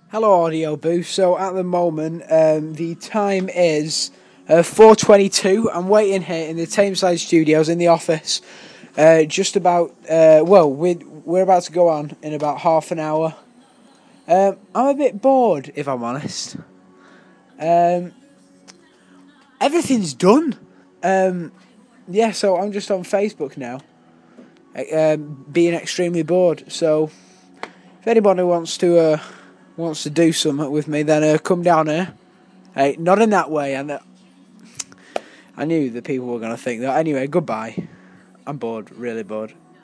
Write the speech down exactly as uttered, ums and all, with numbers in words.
Hello, Audio Booth. So at the moment, um, the time is uh, four twenty-two. I'm waiting here in the Tameside Studios in the office. Uh, just about, uh, well, we're, we're about to go on in about half an hour. Um, I'm a bit bored, if I'm honest. Um, everything's done. Um, yeah, so I'm just on Facebook now, um, being extremely bored. So if anybody wants to... Uh, wants to do something with me, then uh, come down here. Hey, not in that way. And uh, I knew that people were going to think that. Anyway, goodbye. I'm bored, really bored.